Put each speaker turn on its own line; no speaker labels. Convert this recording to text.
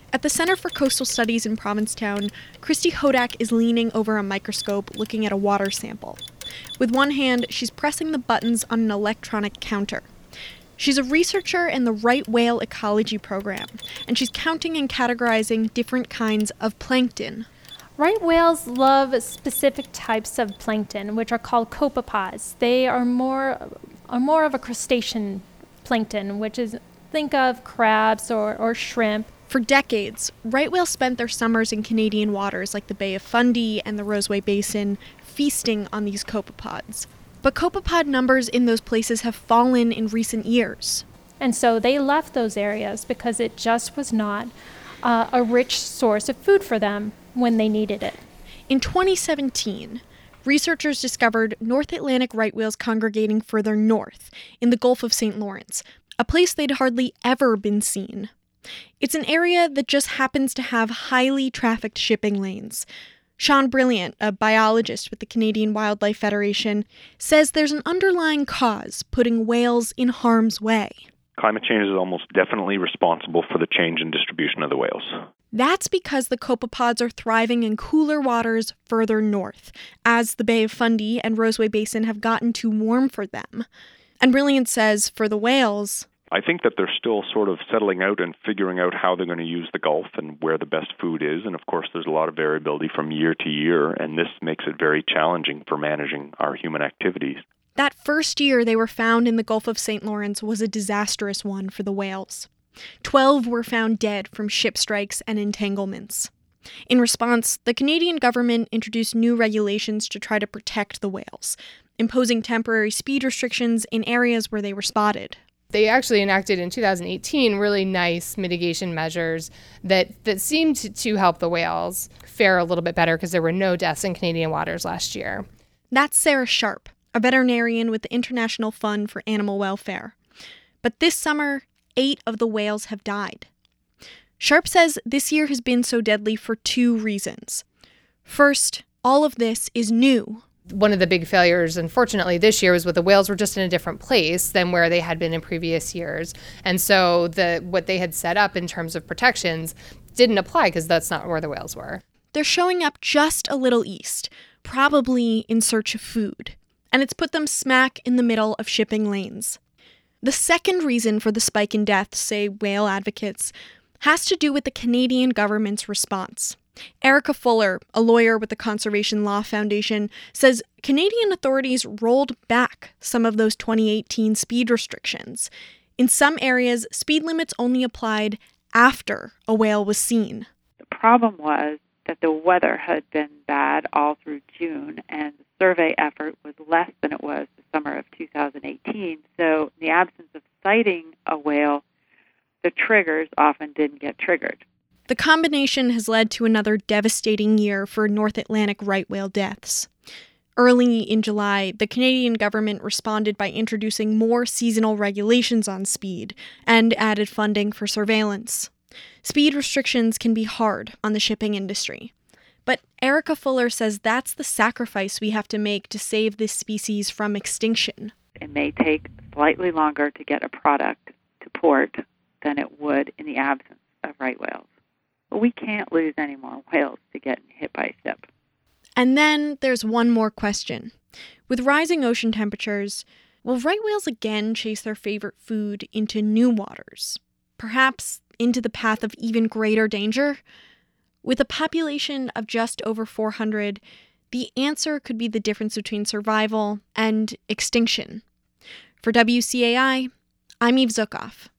At the Center for Coastal Studies in Provincetown, Christy Hodak is leaning over a microscope looking at a water sample. With one hand, she's pressing the buttons on an electronic counter. She's a researcher in the Right Whale Ecology Program, and she's counting and categorizing different kinds of plankton.
Right whales love specific types of plankton, which are called copepods. They are more of a crustacean plankton, which is, think of crabs or shrimp.
For decades, right whales spent their summers in Canadian waters like the Bay of Fundy and the Roseway Basin, feasting on these copepods. But copepod numbers in those places have fallen in recent years.
And so they left those areas because it just was not a rich source of food for them when they needed it.
In 2017, researchers discovered North Atlantic right whales congregating further north, in the Gulf of St. Lawrence, a place they'd hardly ever been seen. It's an area that just happens to have highly trafficked shipping lanes. Sean Brilliant, a biologist with the Canadian Wildlife Federation, says there's an underlying cause putting whales in harm's way.
Climate change is almost definitely responsible for the change in distribution of the whales.
That's because the copepods are thriving in cooler waters further north, as the Bay of Fundy and Roseway Basin have gotten too warm for them. And Brilliant says for the whales,
I think that they're still sort of settling out and figuring out how they're going to use the Gulf and where the best food is. And of course, there's a lot of variability from year to year, and this makes it very challenging for managing our human activities.
That first year they were found in the Gulf of St. Lawrence was a disastrous one for the whales. 12 were found dead from ship strikes and entanglements. In response, the Canadian government introduced new regulations to try to protect the whales, imposing temporary speed restrictions in areas where they were spotted.
They actually enacted in 2018 really nice mitigation measures that seemed to help the whales fare a little bit better because there were no deaths in Canadian waters last year.
That's Sarah Sharp, a veterinarian with the International Fund for Animal Welfare. But this summer, 8 of the whales have died. Sharp says this year has been so deadly for 2 reasons. First, all of this is new.
One of the big failures, unfortunately, this year was the whales were just in a different place than where they had been in previous years. And so what they had set up in terms of protections didn't apply because that's not where the whales were.
They're showing up just a little east, probably in search of food. And it's put them smack in the middle of shipping lanes. The second reason for the spike in deaths, say whale advocates, has to do with the Canadian government's response. Erica Fuller, a lawyer with the Conservation Law Foundation, says Canadian authorities rolled back some of those 2018 speed restrictions. In some areas, speed limits only applied after a whale was seen.
The problem was that the weather had been bad all through June, and the survey effort was less than it was the summer of 2018. So in the absence of sighting a whale, the triggers often didn't get triggered.
The combination has led to another devastating year for North Atlantic right whale deaths. Early in July, the Canadian government responded by introducing more seasonal regulations on speed and added funding for surveillance. Speed restrictions can be hard on the shipping industry. But Erica Fuller says that's the sacrifice we have to make to save this species from extinction.
It may take slightly longer to get a product to port than it would in the absence of right whales. But we can't lose any more whales to getting hit by a ship.
And then there's one more question. With rising ocean temperatures, will right whales again chase their favorite food into new waters? Perhaps into the path of even greater danger? With a population of just over 400, the answer could be the difference between survival and extinction. For WCAI, I'm Eve Zukoff.